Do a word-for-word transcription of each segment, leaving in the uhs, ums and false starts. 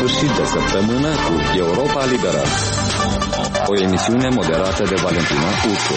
sfârșit de săptămână cu Europa Liberă, o emisiune moderată de Valentina Ursu.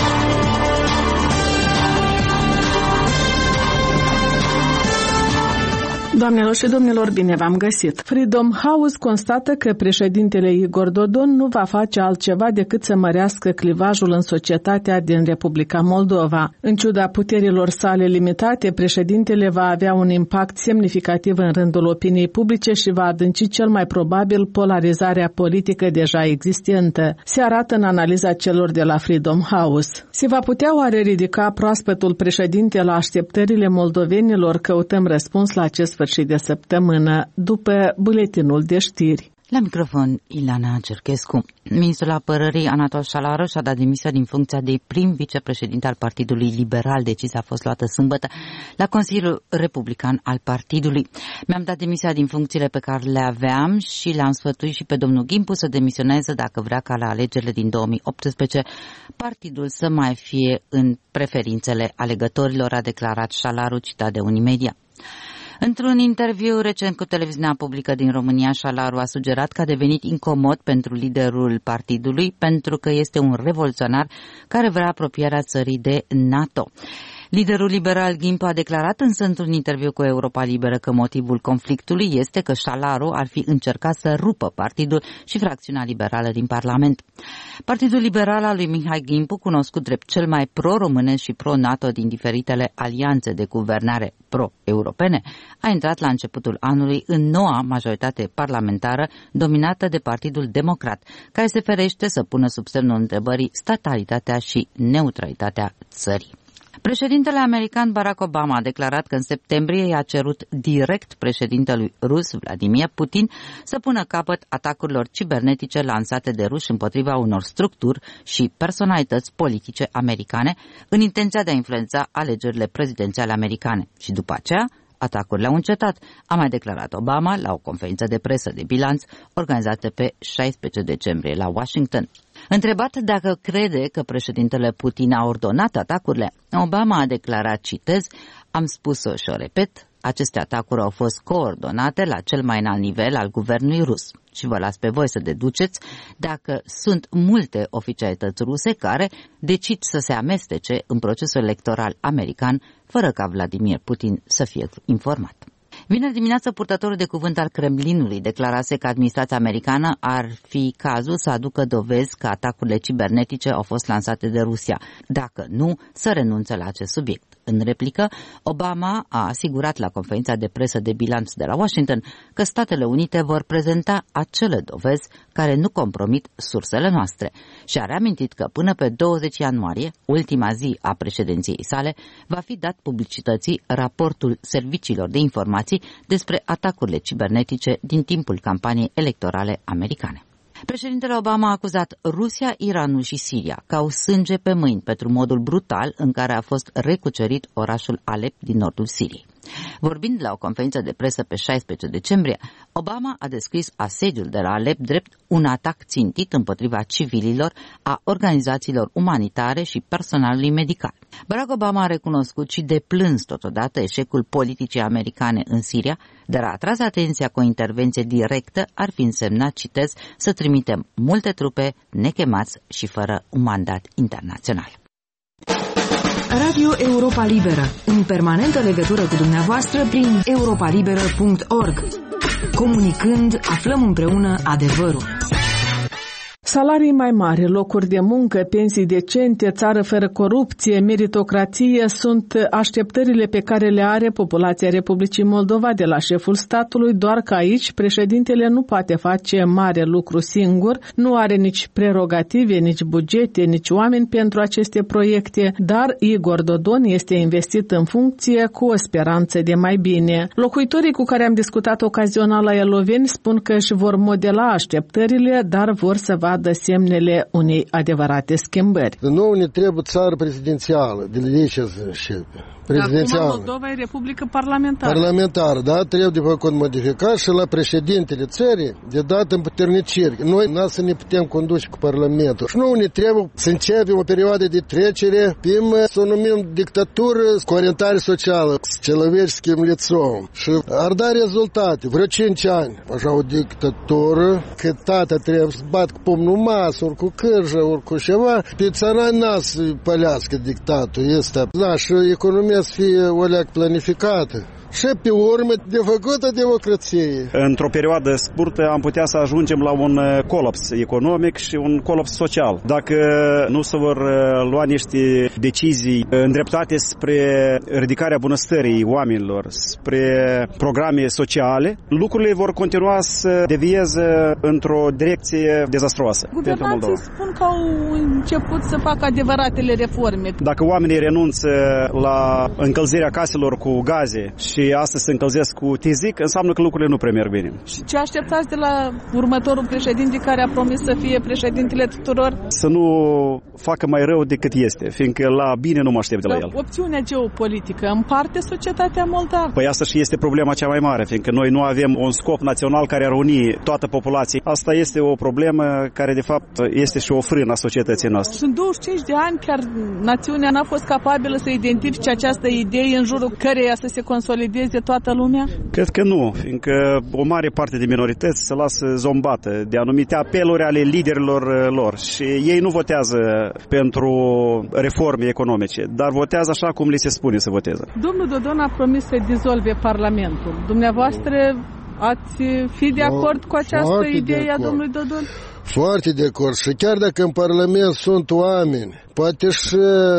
Doamnelor și domnilor, bine v-am găsit. Freedom House constată că președintele Igor Dodon nu va face altceva decât să mărească clivajul în societatea din Republica Moldova. În ciuda puterilor sale limitate, președintele va avea un impact semnificativ în rândul opiniei publice și va adânci cel mai probabil polarizarea politică deja existentă. Se arată în analiza celor de la Freedom House. Se va putea oare ridica proaspătul președinte la așteptările moldovenilor? Căutăm răspuns la acest sfârșit de săptămână, după buletinul de știri. La microfon, Ilana Cerchescu. Ministrul Apărării Anatol Șalaru și-a dat demisia din funcția de prim vicepreședinte al Partidului Liberal. Decizia a fost luată sâmbătă la Consiliul Republican al partidului. Mi-am dat demisia din funcțiile pe care le aveam și l-am sfătuit și pe domnul Ghimpu să demisioneze dacă vrea ca la alegerile din două mii optsprezece partidul să mai fie în preferințele alegătorilor, a declarat Șalaru, citat de Unimedia. Într-un interviu recent cu televiziunea publică din România, Șalaru a sugerat că a devenit incomod pentru liderul partidului pentru că este un revoluționar care vrea apropierea țării de NATO. Liderul liberal Ghimpu a declarat însă într-un interviu cu Europa Liberă că motivul conflictului este că Șalaru ar fi încercat să rupă partidul și fracțiunea liberală din Parlament. Partidul liberal al lui Mihai Ghimpu, cunoscut drept cel mai pro-românesc și pro-NATO din diferitele alianțe de guvernare pro-europene, a intrat la începutul anului în noua majoritate parlamentară dominată de Partidul Democrat, care se ferește să pună sub semnul întrebării statalitatea și neutralitatea țării. Președintele american Barack Obama a declarat că în septembrie i-a cerut direct președintelui rus Vladimir Putin să pună capăt atacurilor cibernetice lansate de ruși împotriva unor structuri și personalități politice americane în intenția de a influența alegerile prezidențiale americane. Și după aceea, atacurile au încetat, a mai declarat Obama la o conferință de presă de bilanț organizată pe șaisprezece decembrie la Washington. Întrebat dacă crede că președintele Putin a ordonat atacurile, Obama a declarat, citez, am spus-o și o repet, aceste atacuri au fost coordonate la cel mai înalt nivel al guvernului rus. Și vă las pe voi să deduceți dacă sunt multe oficialități ruse care decid să se amestece în procesul electoral american fără ca Vladimir Putin să fie informat. Vineri dimineață, purtătorul de cuvânt al Kremlinului declarase că administrația americană ar fi cazul să aducă dovezi că atacurile cibernetice au fost lansate de Rusia. Dacă nu, să renunțe la acest subiect. În replică, Obama a asigurat la conferința de presă de bilanț de la Washington că Statele Unite vor prezenta acele dovezi care nu compromit sursele noastre și a reamintit că până pe douăzeci ianuarie, ultima zi a președinției sale, va fi dat publicității raportul serviciilor de informații despre atacurile cibernetice din timpul campaniei electorale americane. Președintele Obama a acuzat Rusia, Iranul și Siria că au sânge pe mâini pentru modul brutal în care a fost recucerit orașul Alep din nordul Siriei. Vorbind la o conferință de presă pe șaisprezece decembrie, Obama a descris asediul de la Alep drept un atac țintit împotriva civililor, a organizațiilor umanitare și personalului medical. Barack Obama a recunoscut și deplâns totodată eșecul politicii americane în Siria, dar a atras atenția că o intervenție directă ar fi însemnat, citez, să trimitem multe trupe nechemați și fără un mandat internațional. Radio Europa Liberă, în permanentă legătură cu dumneavoastră prin europa liberă punct org. Comunicând, aflăm împreună adevărul. Salarii mai mari, locuri de muncă, pensii decente, țară fără corupție, meritocrație sunt așteptările pe care le are populația Republicii Moldova de la șeful statului, doar că aici președintele nu poate face mare lucru singur, nu are nici prerogative, nici bugete, nici oameni pentru aceste proiecte, dar Igor Dodon este investit în funcție cu o speranță de mai bine. Locuitorii cu care am discutat ocazional la Eloveni spun că își vor modela așteptările, dar vor să vadă vadă semnele unei adevărate schimbări. Nu ne trebuie țară prezidențială, de aici se începe. Acum Moldova e republică parlamentară. Parlamentară, da, trebuie de făcut modificat și la președintele țării de dat împuterniciri. Noi n-a să ne putem conduce cu parlamentul. Și nu ne trebuie să începem o perioadă de trecere, prin să o numim dictatură cu orientare socială, человеческим лицом. Și ar da rezultate. Vreo cinci ani. Așa o dictatură, că tata trebuie să bat cu pumnul masă, ori cu cârjă, ori cu ceva, pe țărani n-a să pălească dictatul ăsta. Da, și economia să fie o leac planificată. Și pe urmă de făcută democrație. Într-o perioadă scurtă am putea să ajungem la un colaps economic și un colaps social. Dacă nu se vor lua niște decizii îndreptate spre ridicarea bunăstării oamenilor, spre programe sociale, lucrurile vor continua să devieze într-o direcție dezastruoasă. Guvernanții spun că au început să facă adevăratele reforme. Dacă oamenii renunță la încălzirea caselor cu gaze și și astăzi se încălzesc cu tizic, înseamnă că lucrurile nu prea merg bine. Și ce așteptați de la următorul președinte care a promis să fie președintele tuturor? Să nu facă mai rău decât este, fiindcă la bine nu mă aștept de la el. Opțiunea geopolitică împarte societatea moldavă? Păi asta și este problema cea mai mare, fiindcă noi nu avem un scop național care ar uni toată populația. Asta este o problemă care de fapt este și o frână a societății noastre. În douăzeci și cinci de ani chiar națiunea n-a fost capabilă să identifice această idee în jurul căreia să se consolideze de toată lumea? Cred că nu, fiindcă o mare parte de minorități se lasă zombată de anumite apeluri ale liderilor lor și ei nu votează pentru reforme economice, dar votează așa cum li se spune să voteze. Domnul Dodon a promis să dizolve Parlamentul. Dumneavoastră ați fi de acord cu această Foarte idee a domnului Dodon? Foarte de acord. Și chiar dacă în Parlament sunt oameni, poate și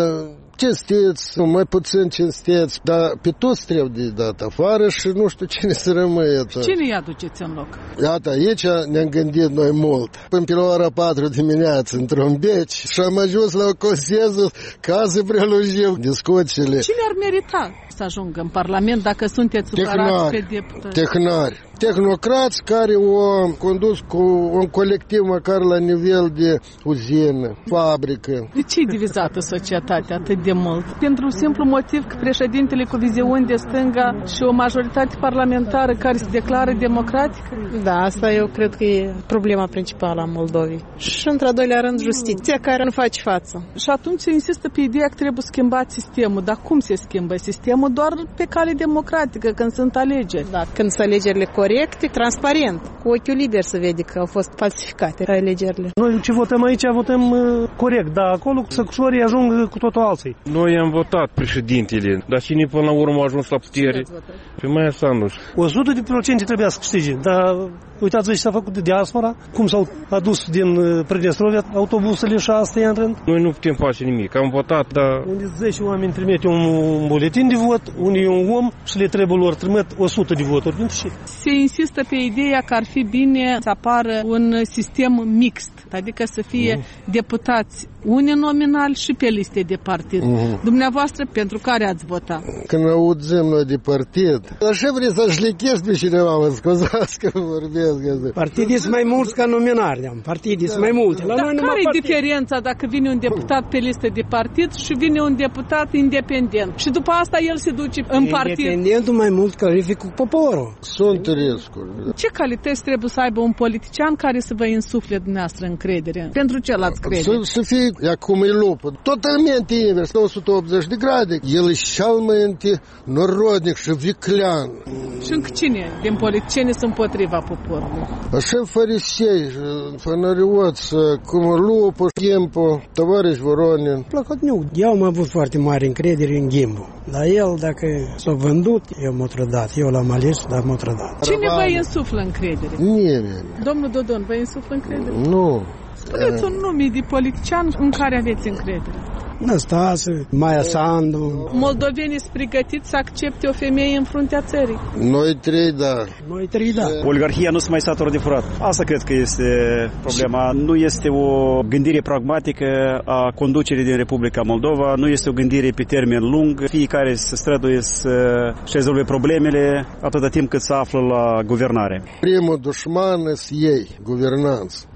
cinstiți, mai puțin cinstiți, dar pe toți trebuie de dat afară și nu știu cine să rămâie. Cine îi aduceți în loc? Iată, aici ne-am gândit noi mult. Până pe la ora patru dimineață, într-un beci, și am ajuns la o conseză ca să prelungim discuțiile. Cine ar merita să ajungă în Parlament dacă sunteți supărați pe deputați? Tehnari. Tehnocrați care au condus cu un colectiv măcar la nivel de uzină, fabrică. De ce e divizată societatea atât de mult? Pentru simplu motiv că președintele cu viziuni de stânga și o majoritate parlamentară care se declară democratică? Da, asta eu cred că e problema principală a Moldovei. Și într-al doilea rând justiția care nu face față. Și atunci se insistă pe ideea că trebuie schimbat sistemul. Dar cum se schimbă sistemul? Doar pe cale democratică, când sunt alegeri. Da, când sunt alegerile corecte, transparent. Cu ochiul liber se vede că au fost falsificate alegerile. Noi ce votăm aici, votăm uh, corect, dar acolo săcușorii ajung cu totul alții. Noi am votat președintele, dar cine până la urmă a ajuns la putere? Pe Maia Sandu. o sută de procente trebuia să câștige, dar uitați-vă ce s-a făcut de diaspora, cum s-au adus din Prădestrovia autobuzele și astea în rând. Noi nu putem face nimic, am votat, dar... Unde zece oameni trimite un buletin de vot, unde e un om și le trebuie lor trimit o sută de voturi. Se insistă pe ideea că ar fi bine să apară un sistem mixt, adică să fie uh-huh. deputați uninominal și pe liste de partid. Uh-huh. Dumneavoastră, pentru care ați votat? Când auzim noi de partid, așa vrei să șlichești pe cineva, mă scuzați că vorbesc. Partidii sunt mai mulți ca nominari, partidii sunt mai multe. La Dar noi care e partid. diferența dacă vine un deputat pe listă de partid și vine un deputat independent? Și după asta el se duce în partid. Independentul mai mult calific cu poporul. Sunt riscuri. Ce calități trebuie să aibă un politician care să vă insufle dumneavoastră încredere? Pentru ce l-ați crede? Să, să fie, acum e lupă, totalmente invers, o sută optzeci de grade. El e cel mai întinorodic și viclean. Și încă cine din politicieni sunt împotriva poporului? Așa farisei, fanarioți, cum lupă, Ghimbu, tovarăș Voronin. Plăcătniuc. Eu am avut foarte mare încredere în Ghimbu. Dar el, dacă s-a vândut, eu m-a trădat. Eu l-am ales, dar m-a trădat. Cine vă insuflă încredere? Nimeni. Domnul Dodon, vă insuflă încredere? Nu. Spuneți un nume de politician în care aveți încredere. Năstase, Maia Sandu. Moldovenii sunt pregătiți să accepte o femeie în fruntea țării? Noi trei, da. Noi trei, da. Oligarhia nu se mai satură de furat. Asta cred că este problema. Nu este o gândire pragmatică a conducerii din Republica Moldova, nu este o gândire pe termen lung. Fiecare se străduie să-și rezolve problemele atâta timp cât se află la guvernare. Primul dușman sunt ei, guvernanți.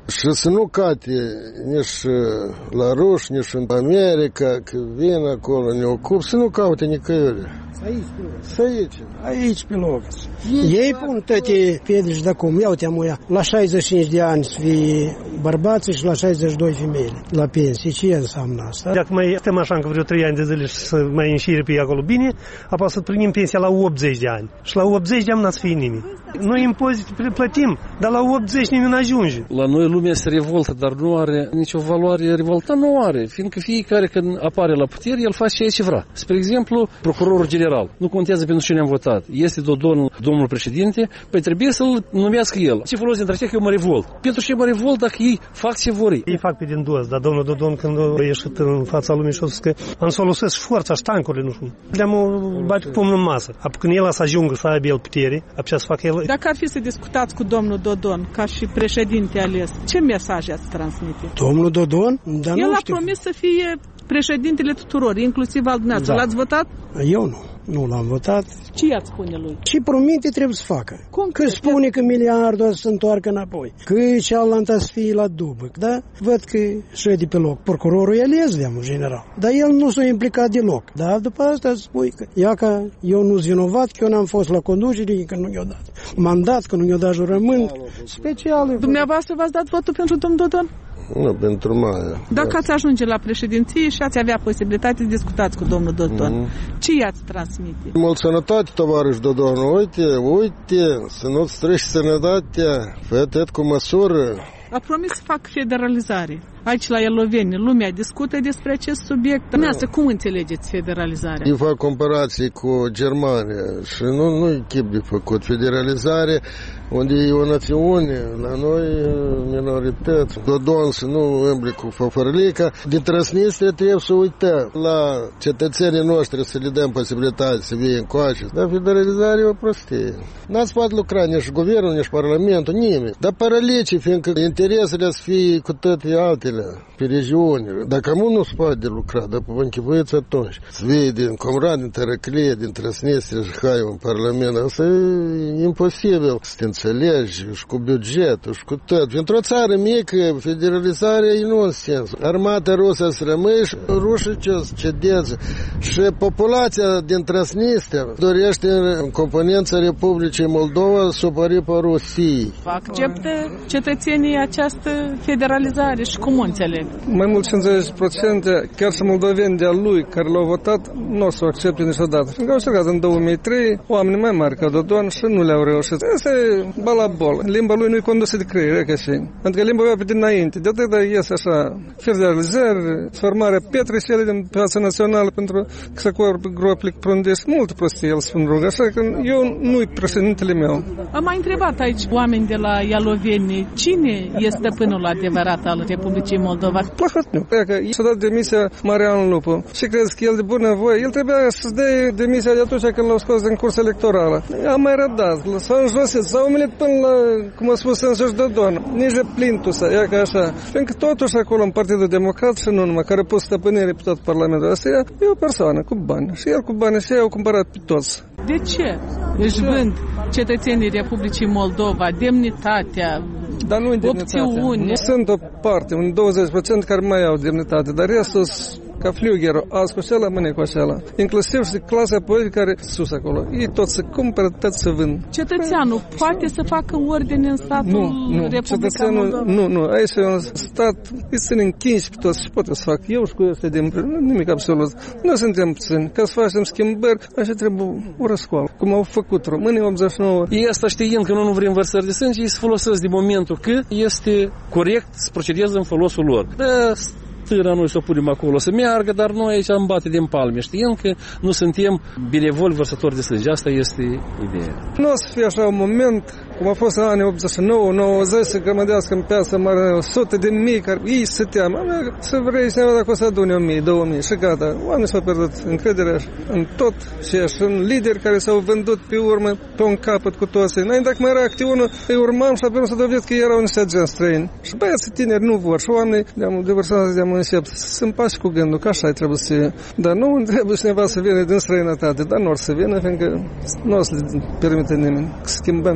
Și să nu cate nici la ruși, nici în America, că vin acolo, ne ocup, să nu caute nicăiuri. Aici, Să aici. aici pe loc. Ei pun toate piedici de acum. Ia uite, amuia, la șaizeci și cinci de ani să fie bărbații și la șaizeci și doi femeile la pensie. Ce înseamnă asta? Dacă mai stăm așa încă vreo trei ani de zile și să mai înșire pe acolo bine, apoi să primim pensia la optzeci de ani. Și la optzeci de ani n-ați fi nimeni. Noi impozite plătim, dar la optzeci nimeni nu ajunge. La noi lumea se revoltă, dar nu are nicio valoare revoltă. Nu are, fiindcă fiecare când apare la putere, el face ceea ce vrea. Spre exemplu, procurorul general. Nu contează pentru cine am votat. Este Dodon, domnul președinte, păi trebuie să-l numească el. Ce folos dintre aceea că eu mă revolt? Pentru ce mă revolt dacă ei fac ce vor ei? Ei fac pe din dos, dar domnul Dodon când a ieșit în fața lumii și a spus că am să folosesc forța și tancurile, nu știu. Le-am bate pumnul în masă. Apoi când el să ajungă să aibă el putere, apoi să facă el. Dacă ar fi să discutați cu domnul Dodon ca și președinte ales, ce mesaj ați transmite? Domnul Dodon? Dar el nu a știu. promis să fie președintele tuturor, inclusiv al dumneavoastră. Da. L-ați votat? Eu nu. Nu l-am votat. Ce i-ați spune lui? Ce promite trebuie să facă. Cum că spune că miliardul să se întoarcă înapoi. Că cealaltă să fie la dubă. Da? Văd că șede pe loc. Procurorul e ales de-am general. Dar el nu s-a implicat deloc. Da? După asta spui că ia că eu nu-s vinovat, că eu n-am fost la conducere, că nu i-o dat mandat, că nu i-o dat jurământ. Special. Dumneavoastră v-ați dat votul pentru domnul Dodon? Nu, pentru mai. Dacă ați ajunge la președinție și ați avea posibilitate să discutați cu domnul Dodon, mm-hmm. ce i-ați transmite? Mult sănătate, tovarăș Dodon. Uite, uite, să nu-ți străși sănătatea. Fă tot cu măsură. A promis să fac federalizare. Aici la Eloveni, lumea discută despre acest subiect. Dumneavoastră, cum înțelegeți federalizarea? Eu fac comparații cu Germania și nu, nu e chip de făcut. Federalizare, unde e o națiune, la noi minorități. Dodon să nu îmbli cu făfărlica. Din Transnistria trebuie să uităm la cetățenii noștri să le dăm posibilitate să vie încoace. Dar federalizarea e o prostie. N-ați poate lucra nici guvernul, nici parlamentul, nimeni. Dar paralicii, fiindcă interesele să fie cu toate altele pe regiuni. Dacă nu nu se poate de lucra, dar vă închipuiți atunci. Să vii din Comran, din Tărăclie, din Transnistria și hai în Parlament. Asta e imposibil să te înțelegi și cu bugetul și cu tot. Pentru o țară mică, federalizarea e nonsens. Armata rusă să rămâi și rușii ce să cedeze. Și populația din Transnistria dorește în componența Republicii Moldova să opări pe Rusiei. Acceptă cetățenii această federalizare și cum o înțeleg? Mai mult cincizeci la sută, chiar și moldoveni de-a lui care l-au votat, nu o să o accepte niciodată. Și au încercat în două mii trei oameni mai mari ca Dodon și nu le-au reușit. Asta e balabol. Limba lui nu-i condusă de creier, ca și. Pentru că limba avea pe dinainte. De atât iese așa, federalizări, formarea petricele din piața națională pentru că se corp groplic prundești. Mult prostie, el spun rugă. Așa că eu nu-i președintele meu. Am mai întrebat aici oameni de la Ialoveni, cine este stăpânul adevărat al Republicii Moldova? Plahotniuc. Dacă s-a dat demisia Marian Lupu și crezi că el de bunăvoie, el trebuia să-și dea demisia de atunci când l-au scos din curs electorală. Am mai rădat, s-au înjosit, s-au umilit până la, cum a spus însuși Dodon, nici de plintusa, ia ca așa. Fiindcă totuși acolo în Partidul Democrat și nu numai, care a pus stăpânire pe tot Parlamentul ăsta, e o persoană cu bani. Și el cu bani și ei au cumpărat pe toți. De ce își vând cetățenii Republicii Moldova demnitatea, dar nu opțiuni? Nu sunt o parte, un douăzeci la sută care mai au demnitate, dar restul ca fliugherul, azi cu acela, mâine cu acela. Inclusiv și clasa politică care sus acolo. Ei tot se cumpără, tot se vând. Cetățeanul poate să facă ordine în statul nu, nu. Republica Moldova? Nu, nu. Aici e un stat, îi sunt închis pe toți și poate să fac. Eu și cu ăsta de împreună, nimic absolut. Nu suntem puțini. Ca să facem schimbări, așa trebuie o răscoală. Cum au făcut românii optzeci și nouă. Ei asta știind că nu, nu vrem vărsări de sânge, ei se folosesc de momentul că este corect să procedeze în folosul lor. Da, târa noi să o punem acolo să meargă, dar noi aici am bate din palme, știind că nu suntem benevoli vărsători de sânge. Asta este ideea. Nu o să fie așa un moment, cum a fost în anii optzeci și nouă nouăzeci, să grămădească în piața mare sute de mii, care ei se teamă. Să vrei cineva dacă o să adune o mie, două mii și gata. Oamenii s-au pierdut încrederea în tot și în lideri care s-au vândut pe urmă, pe un capăt cu toții. Înainte, dacă mai era activ unul, îi urmam și apoi să dovedit că erau niște agenți străini. Și băieții tineri nu vor și oamenii de vârstă de încep să împași cu gândul că așa trebuie să fie. Dar nu trebuie cineva să vină din străinătate, dar nu or să vină, fiindcă nu o să le permite nimeni. Schimbăm ceva aici.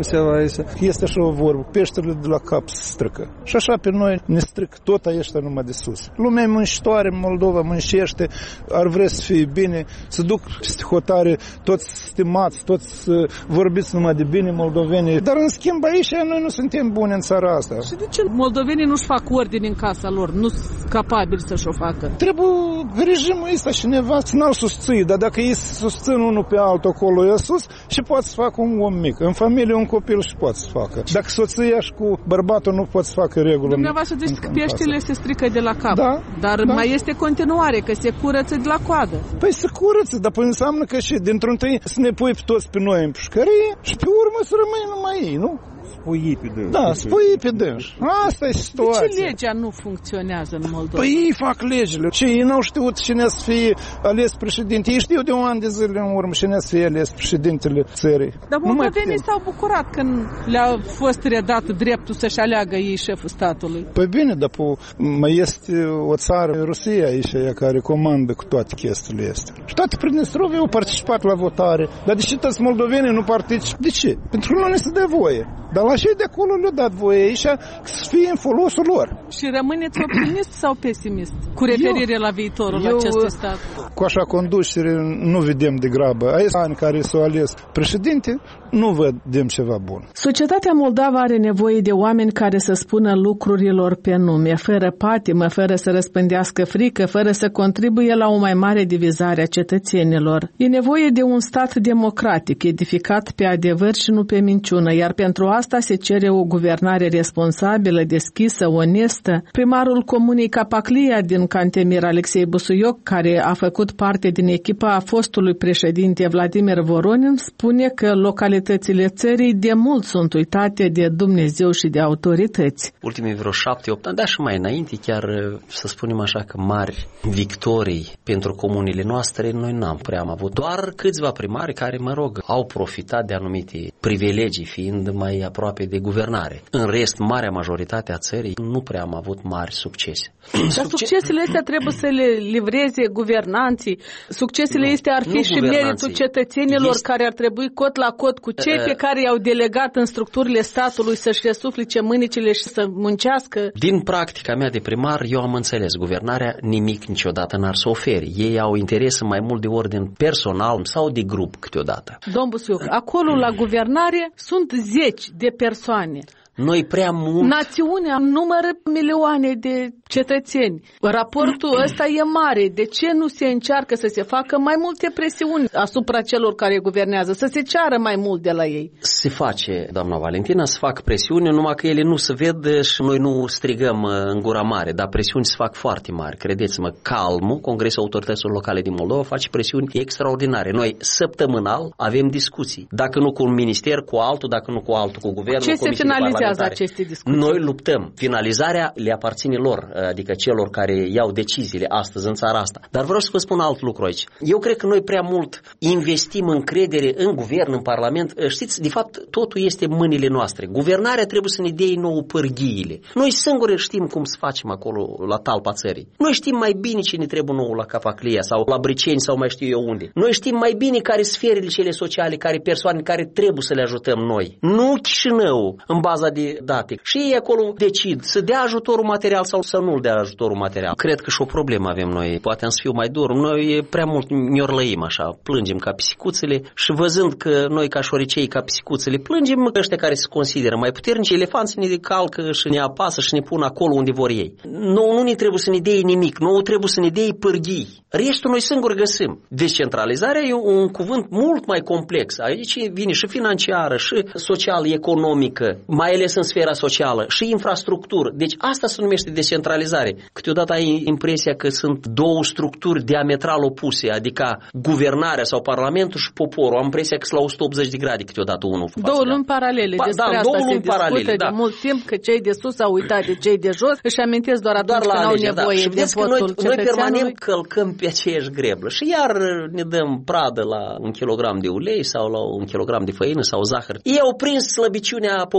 adesea. Este așa o vorbă, peștele de la cap se strică. Și așa pe noi ne strică tot aici numai de sus. Lumea e mânșitoare, Moldova mânșește, ar vrea să fie bine, să duc peste hotare, toți stimați, toți vorbiți numai de bine moldoveni. Dar în schimb aici noi nu suntem buni în țara asta. Și de ce moldovenii nu-și fac ordine în casa lor? Nu sunt capabili să-și o facă? Trebuie regimul ăsta cineva să n-l susții, dar dacă ei susțin unul pe altul acolo e sus și poate să facă un om mic. În familie un copil și poate să facă. Dacă soția și cu bărbatul nu poate să facă regulă. Dumneavoastră ziceți că peștele se strică de la cap. Da, dar da. mai este continuare, că se curăță de la coadă. Păi se curăță, dar păi înseamnă că și dintr-un tăi să ne pui pe toți pe noi în pușcărie și pe urmă să rămâi numai ei, nu? Spui pe dâns. Da, spui pe dâns. Asta e situația. De ce legea nu funcționează în Moldova? Păi ei fac legile. Ce, ei n-au știut cine să fie ales președinte. Ei știu de un an de zile în urmă cine să fie ales președintele țării. Dar moldovenii s-au bucurat când le-a fost redat dreptul să-și aleagă ei șeful statului. Păi bine, dar mai este o țară, Rusia aici, care comandă cu toate chestiile astea. Și toate Pridnestrovia au participat la votare. Dar de ce toți moldovenii nu participă? De ce? Pentru că nu ne se dă voie. Dar la cei de acolo le-a dat voie aici să fie în folosul lor. Și rămâneți optimist sau pesimist cu referire eu, la viitorul eu, acestui stat? Cu așa conducere nu vedem de grabă. Aici ani care s-au ales președinte, nu vedem ceva bun. Societatea moldavă are nevoie de oameni care să spună lucrurilor pe nume, fără patimă, fără să răspândească frică, fără să contribuie la o mai mare divizare a cetățenilor. E nevoie de un stat democratic, edificat pe adevăr și nu pe minciună, iar pentru asta se cere o guvernare responsabilă, deschisă, onestă. Primarul comunei Capaclia din Cantemir, Alexei Busuioc, care a făcut parte din echipa a fostului președinte Vladimir Voronin, spune că localitățile țării de mult sunt uitate de Dumnezeu și de autorități. Ultimii vreo șapte, opt ani, dar și mai înainte, chiar să spunem așa că mari victorii pentru comunile noastre noi n-am prea am avut. Doar câțiva primari care, mă rog, au profitat de anumite privilegii, fiind mai aproape de guvernare. În rest, marea majoritate a țării nu prea am avut mari succese. Dar succesele astea trebuie să le livreze guvernanții. Succesele nu, astea ar fi și meritul cetățenilor este... care ar trebui cot la cot cu cei uh, pe care i-au delegat în structurile statului să-și resuflice mânicile și să muncească. Din practica mea de primar, eu am înțeles, guvernarea nimic niciodată n-ar să ofere. Ei au interes mai mult de ordin personal sau de grup câteodată. Domn Busuioc, acolo la guvernare sunt zeci de persoane. Noi prea mult... Națiunea numără milioane de cetățeni. Raportul ăsta e mare. De ce nu se încearcă să se facă mai multe presiuni asupra celor care guvernează? Să se ceară mai mult de la ei? Se face, doamna Valentina, să fac presiuni, numai că ele nu se ved și noi nu strigăm în gura mare, dar presiuni se fac foarte mari. Credeți-mă, Calmul, Congresul Autorităților Locale din Moldova, face presiuni extraordinare. Noi săptămânal avem discuții. Dacă nu cu un minister, cu altul, dacă nu cu altul, cu guvernul, ce se finalizează aceste discuții? Noi luptăm. Finalizarea le aparține lor, adică celor care iau deciziile astăzi în țara asta. Dar vreau să vă spun alt lucru aici. Eu cred că noi prea mult investim încredere în guvern, în parlament. Știți, de fapt, totul este în mâinile noastre. Guvernarea trebuie să ne dea nouă pârghiile. Noi singuri știm cum să facem acolo la talpa țării. Noi știm mai bine ce ne trebuie nouă la Capaclia sau la Briceni sau mai știu eu unde. Noi știm mai bine care sferele cele sociale, care persoane care trebuie să le ajutăm noi. Nu Chișinău în baza de date. Și ei acolo decid să dea ajutorul material sau să nu-l dea ajutorul material. Cred că și o problemă avem noi. Poate am să fiu mai dur. Noi prea mult miorlăim așa, plângem ca pisicuțele și văzând că noi ca șoricei ca pisicuțele plângem, ăștia care se consideră mai puternici, elefanții ne calcă și ne apasă și ne pun acolo unde vor ei. Nouă nu ne trebuie să ne dea nimic, nouă trebuie să ne dea pârghii. Restul noi singuri găsim. Descentralizarea e un cuvânt mult mai complex. Aici vine și financiară, și social-economică, mai ales în sfera socială, și infrastructură. Deci asta se numește descentralizare. Câteodată ai impresia că sunt două structuri diametral opuse, adică guvernarea sau parlamentul și poporul. Am impresia că sunt la o sută optzeci de grade câteodată unul. Două lumi paralele. Pa, Despre da, asta două se lumi discută paralele, de da. mult timp, că cei de sus au uitat de cei de jos, își amintesc doar atunci doar când au nevoie da. Și de votul noi, noi permanent cetățeanului. călcăm pe aceeași greblă și iar ne dăm pradă la un kilogram de ulei sau la un kilogram de făină sau zahăr. Ei au prins slăbiciunea poporului.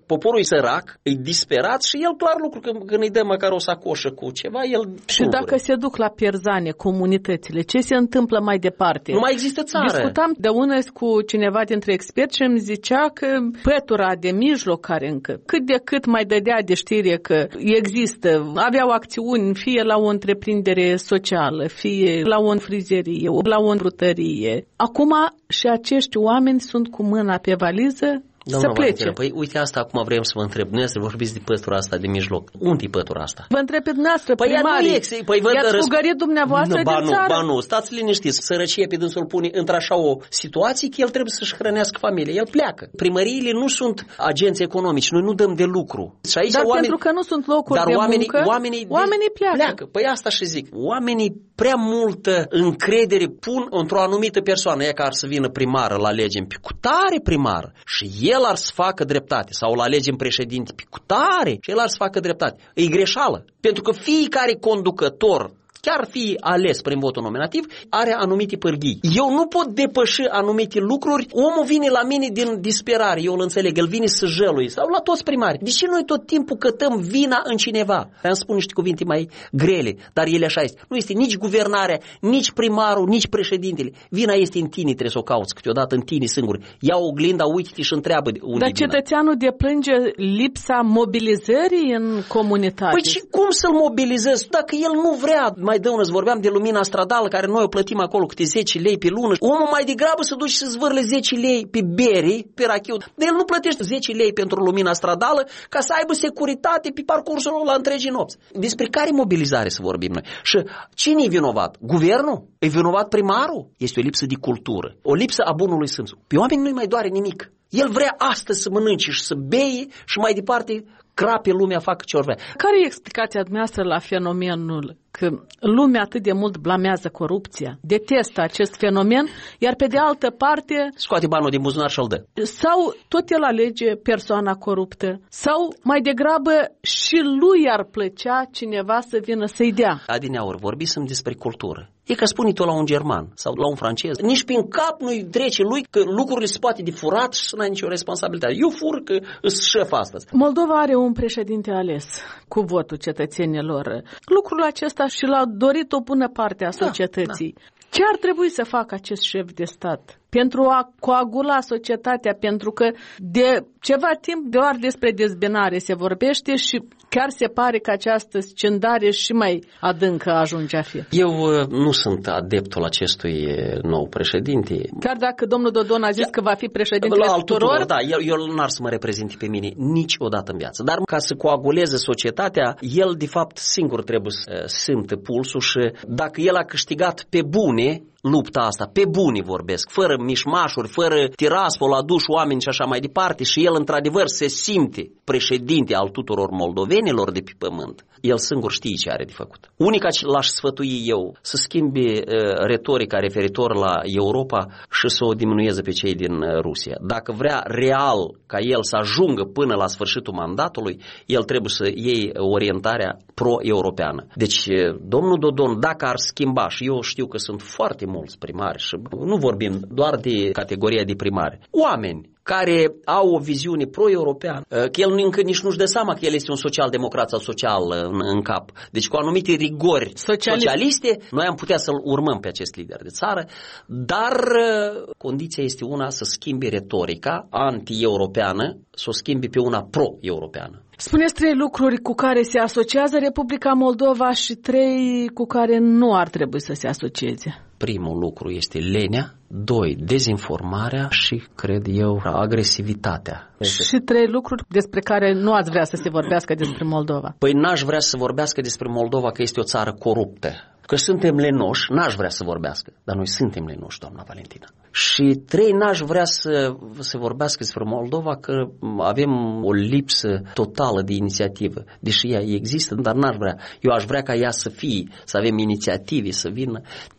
poporul e sărac, e disperat și el clar lucru că când îi dă măcar o sacoșă cu ceva, el Și fulgure. dacă se duc la pierzane comunitățile, ce se întâmplă mai departe? Nu mai există țară. Discutam de ună cu cineva dintre experți și îmi zicea că pătura de mijloc care încă cât de cât mai dădea de știre că există, aveau acțiuni fie la o întreprindere socială, fie la o frizerie, la o brutărie. Acum și acești oameni sunt cu mâna pe valiză Doamna să plece. Valentina, păi uite asta acum vrem să vă întreb. Nu să vorbiți de pătura asta de mijloc. Unde e pătura asta? Vă întreb pe dumneavoastră, păi primarii. Păi I-ați răsp... fugărit dumneavoastră nu, ba din nu, țară? Ba nu, stați liniștiți. Sărăcia pe dânsul pune într-așa o situație că el trebuie să-și hrănească familia. El pleacă. Primăriile nu sunt agenți economici. Noi nu dăm de lucru. Și aici Dar oameni... pentru că nu sunt locuri Dar de oamenii, muncă, oamenii, oamenii pleacă. pleacă. Păi asta și zic. Oamenii prea multă încredere pun într-o anumită persoană. Ea care ar să vină primară la alegem pe cutare primară și el ar să facă dreptate sau la alegem președinte pe cutare și el ar să facă dreptate. E greșeală. Pentru că fiecare conducător, chiar fi ales prin votul nominativ, are anumite pârghii. Eu nu pot depăși anumite lucruri. Omul vine la mine din disperare, eu îl înțeleg, el vine să jălui, sau la toți primari. De ce noi tot timpul cătăm vina în cineva? Am spus niște cuvinte mai grele, dar ele așa este. Nu este nici guvernarea, nici primarul, nici președintele. Vina este în tine, trebuie să o cauți câteodată în tine singur. Ia oglinda, uite-te și întreabă unde Dar e vina. cetățeanul deplânge lipsa mobilizării în comunitate. Păi și cum să-l mobilizezi? Dacă el nu vrea, mai de ună, vorbeam de lumina stradală, care noi o plătim acolo câte zece lei pe lună. Omul mai degrabă să duci să zvârle zece lei pe bere, pe rachiu. Dar el nu plătește zece lei pentru lumina stradală ca să aibă securitate pe parcursul la întregii nopți. Despre care mobilizare să vorbim noi? Și cine e vinovat? Guvernul? E vinovat primarul? Este o lipsă de cultură, o lipsă a bunului simț. Pe oameni nu-i mai doare nimic. El vrea astăzi să mănânce și să beie și mai departe crape lumea, facă ce ori vrea. Care e explicația dumneavoastră la fenomenul că lumea atât de mult blamează corupția, detestă acest fenomen, iar pe de altă parte... Scoate banul din buzunar și-l dă. Sau tot el alege persoana coruptă, sau mai degrabă și lui ar plăcea cineva să vină să-i dea. Adineauri, vorbisem despre cultură. E ca spune tu la un german sau la un francez. Nici prin cap nu-i trece lui că lucrurile se poate de furat și să n-ai nicio responsabilitate. Eu fur că îs șef astăzi. Moldova are un președinte ales cu votul cetățenilor. Lucrul acesta și l-a dorit o bună parte a societății. Da, da. Ce ar trebui să facă acest șef de stat pentru a coagula societatea? Pentru că de ceva timp doar despre dezbinare se vorbește și chiar se pare că această scindare și mai adâncă ajunge a fi. Eu uh, nu sunt adeptul acestui nou președinte. Chiar dacă domnul Dodon a zis că va fi președintele tuturor? Da, el, el n-ar să mă reprezinte pe mine niciodată în viață. Dar ca să coaguleze societatea, el de fapt singur trebuie să simtă pulsul și dacă el a câștigat pe bune lupta asta, pe bune vorbesc, fără mișmașuri, fără tiraspol, aduși oameni și așa mai departe și el într-adevăr se simte președinte al tuturor moldovenilor de pe pământ, el singur știe ce are de făcut. Unica ce l-aș sfătui eu să schimbe uh, retorica referitor la Europa și să o diminueze pe cei din uh, Rusia. Dacă vrea real ca el să ajungă până la sfârșitul mandatului, el trebuie să iei orientarea pro-europeană. Deci, uh, domnul Dodon, dacă ar schimba, și eu știu că sunt foarte mulți primari și nu vorbim doar de categoria de primari, oameni care au o viziune pro-europeană, că el încă nici nu-și dă seama că el este un social-democrat sau social în, în cap. Deci cu anumite rigori Socialist. socialiste, noi am putea să-l urmăm pe acest lider de țară, dar condiția este una să schimbe retorica anti-europeană, să o schimbe pe una pro-europeană. Spuneți trei lucruri cu care se asociază Republica Moldova și trei cu care nu ar trebui să se asocieze. Primul lucru este lenea, doi, dezinformarea și, cred eu, agresivitatea. Și trei lucruri despre care nu ați vrea să se vorbească despre Moldova. Păi n-aș vrea să vorbească despre Moldova că este o țară coruptă. Că suntem lenoși, n-aș vrea să vorbească, dar noi suntem lenoși, doamna Valentina. Și trei, n-aș vrea să se vorbească despre Moldova că avem o lipsă totală de inițiativă. Deși ea există, dar n-aș vrea. Eu aș vrea ca ea să fie, să avem inițiative, să vină.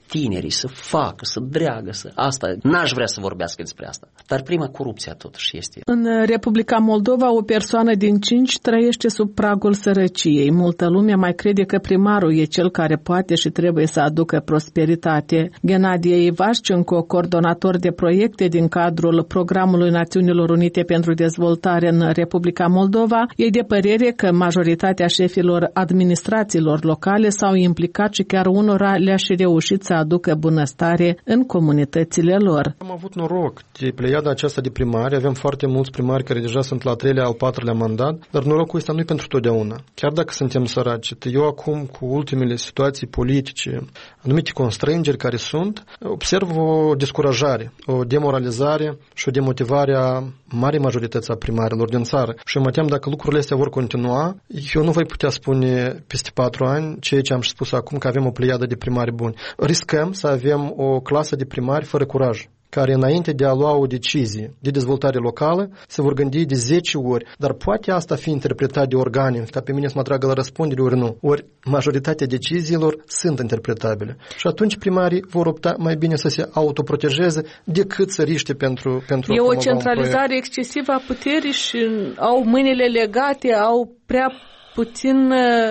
tinerii să facă, să dreagă, să... Asta, n-aș vrea să vorbească despre asta. Dar prima, corupția totuși este. În Republica Moldova, o persoană din cinci trăiește sub pragul sărăciei. Multă lume mai crede că primarul e cel care poate și trebuie să aducă prosperitate. Ghenadie Ivașcenco, coordonator de proiecte din cadrul Programului Națiunilor Unite pentru Dezvoltare în Republica Moldova, e de părere că majoritatea șefilor administrațiilor locale s-au implicat și chiar unora le-a și reușit să aducă bunăstare în comunitățile lor. Am avut noroc de pleiada aceasta de primari, avem foarte mulți primari care deja sunt la al treilea, al patrulea mandat, dar norocul ăsta nu e pentru totdeauna. Chiar dacă suntem săraci, eu acum cu ultimele situații politice, anumite constrângeri care sunt, observ o descurajare, o demoralizare și o demotivare a marii majorități a primarilor din țară. Și mă tem dacă lucrurile astea vor continua, eu nu voi putea spune peste patru ani ceea ce am spus acum, că avem o pleiadă de primari buni. Riscăm să avem o clasă de primari fără curaj, care înainte de a lua o decizie de dezvoltare locală se vor gândi de zece ori, dar poate asta fi interpretat de organe, ca pe mine să mă tragă la răspundere, ori nu. Ori majoritatea deciziilor sunt interpretabile. Și atunci primarii vor opta mai bine să se autoprotejeze decât să riște pentru, pentru E o centralizare excesivă a puterii și au mâinile legate, au prea puțin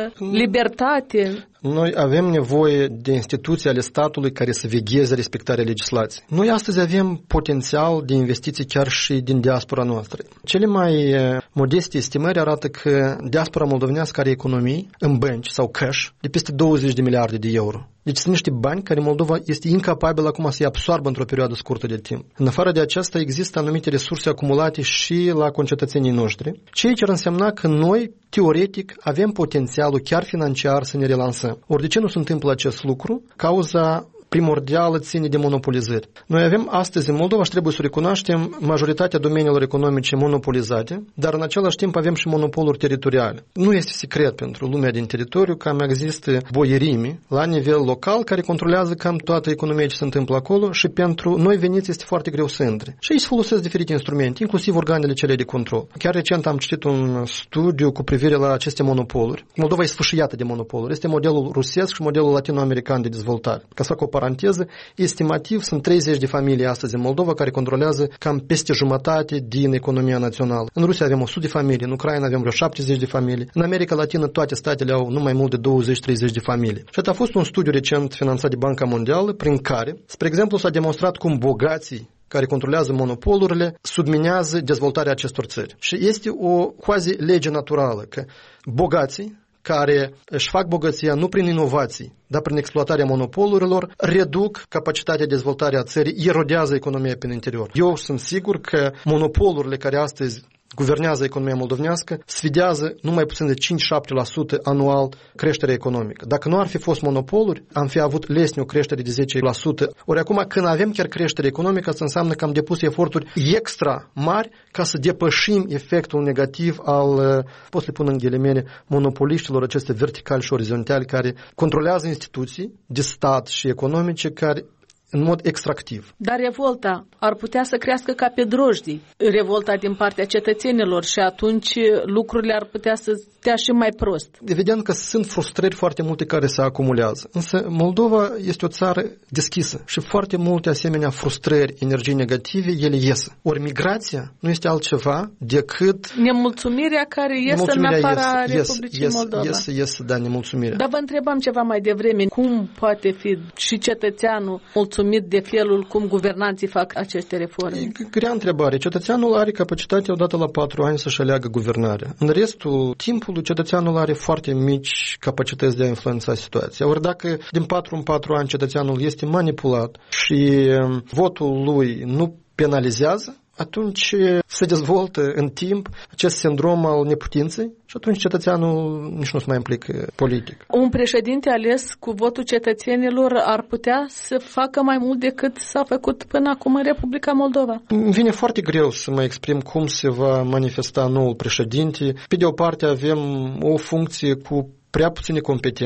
libertate. Noi avem nevoie de instituții ale statului care să vegheze respectarea legislației. Noi astăzi avem potențial de investiții chiar și din diaspora noastră. Cele mai modeste estimări arată că diaspora moldovenească are economii în bănci sau cash de peste douăzeci de miliarde de euro. Deci sunt niște bani care Moldova este incapabilă acum să-i absoarbă într-o perioadă scurtă de timp. În afară de aceasta există anumite resurse acumulate și la concetățenii noștri, ceea ce ar însemna că noi, teoretic, avem potențialul chiar financiar să ne relansăm. Ori de ce nu se întâmplă acest lucru? Cauza primordială ține de monopolizări. Noi avem astăzi în Moldova, și trebuie să recunoaștem, majoritatea domeniilor economice monopolizate, dar în același timp avem și monopoluri teritoriale. Nu este secret pentru lumea din teritoriu că există boierimi la nivel local care controlează cam toată economia ce se întâmplă acolo și pentru noi veniți este foarte greu să intre. Și aici se folosesc diferite instrumente, inclusiv organele cele de control. Chiar recent am citit un studiu cu privire la aceste monopoluri. Moldova e sfâșiată de monopoluri. Este modelul rusesc și modelul latino-american de dezvoltare. Ca să fac o paranteză, estimativ sunt treizeci de familii astăzi în Moldova care controlează cam peste jumătate din economia națională. În Rusia avem o sută de familii, în Ucraina avem vreo șaptezeci de familii, în America Latină toate statele au nu mai mult de douăzeci treizeci de familii. Și a fost un studiu recent finanțat de Banca Mondială prin care, spre exemplu, s-a demonstrat cum bogații care controlează monopolurile subminează dezvoltarea acestor țări. Și este o quasi lege naturală că bogații care își fac bogăția nu prin inovații, dar prin exploatarea monopolurilor, reduc capacitatea de dezvoltare a țării, erodează economia prin interior. Eu sunt sigur că monopolurile care astăzi guvernează economia moldovenească sfidează numai puțin de cinci șapte la sută anual creșterea economică. Dacă nu ar fi fost monopoluri, am fi avut lesne o creștere de zece la sută. Ori acum, când avem chiar creștere economică, asta înseamnă că am depus eforturi extra mari ca să depășim efectul negativ al, pot să le pun în ghilimele, monopoliștilor aceste verticali și orizontali care controlează instituții de stat și economice care în mod extractiv. Dar revolta ar putea să crească ca pe drojdii, revolta din partea cetățenilor, și atunci lucrurile ar putea să stea și mai prost. Evident că sunt frustrări foarte multe care se acumulează, însă Moldova este o țară deschisă și foarte multe asemenea frustrări, energii negative, ele ies. Ori migrația nu este altceva decât nemulțumirea care iese în afara Republicii Moldova. Iese, iese, da, nemulțumirea. Dar vă întrebam ceva mai devreme, cum poate fi și cetățeanul mulțumit de felul cum guvernanții fac aceste reforme? E grea întrebare. Cetățeanul are capacitatea odată la patru ani să-și aleagă guvernarea. În restul timpului, cetățeanul are foarte mici capacități de a influența situația. Ori dacă din patru în patru ani cetățeanul este manipulat și votul lui nu penalizează, atunci se dezvoltă în timp acest sindrom al neputinței și atunci cetățeanul nici nu se mai implică politic. Un președinte ales cu votul cetățenilor ar putea să facă mai mult decât s-a făcut până acum în Republica Moldova? Îmi vine foarte greu să mă exprim cum se va manifesta noul președinte. Pe de o parte avem o funcție cu prea puține competențe,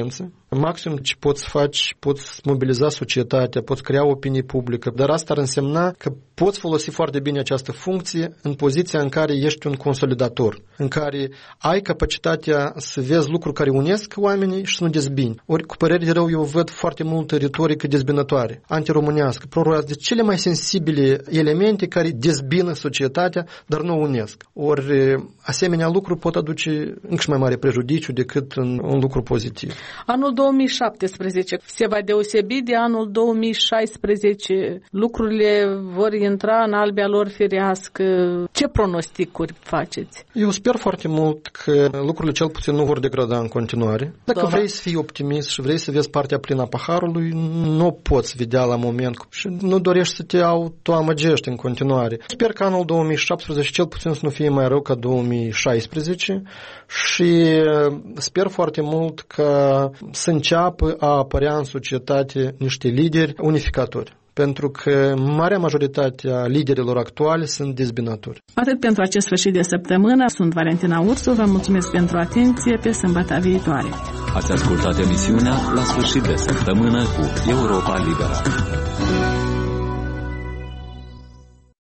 Maxim ce poți face, poți mobiliza societatea, poți crea opinie publică, dar asta ar însemna că poți folosi foarte bine această funcție în poziția în care ești un consolidator, în care ai capacitatea să vezi lucruri care unesc oamenii și să nu dezbini. Ori, cu părere de rău, eu văd foarte multă retorică dezbinătoare, antiromânească, pro-românească, de cele mai sensibile elemente care dezbină societatea, dar nu unesc. Ori, asemenea lucruri pot aduce încă și mai mare prejudiciu decât un, un lucru pozitiv. Anul două mii șaptesprezece se va deosebi de anul două mii șaisprezece. Lucrurile vor intra în albia lor firească. Ce pronosticuri faceți? Eu sper foarte mult că lucrurile cel puțin nu vor degrada în continuare. Dacă da. vrei să fii optimist și vrei să vezi partea plină a paharului, nu poți vedea la moment și nu dorești să te autoamăgești în continuare. Sper că anul două mii șaptesprezece cel puțin să nu fie mai rău ca două mii șaisprezece și sper foarte mult că să înceapă a apărea în societate niște lideri unificatori. Pentru că marea majoritate a liderilor actuali sunt dezbinatori. Atât pentru acest sfârșit de săptămână. Sunt Valentina Ursu, vă mulțumesc pentru atenție, pe sâmbătă viitoare. Ați ascultat emisiunea La sfârșit de săptămână cu Europa Liberă.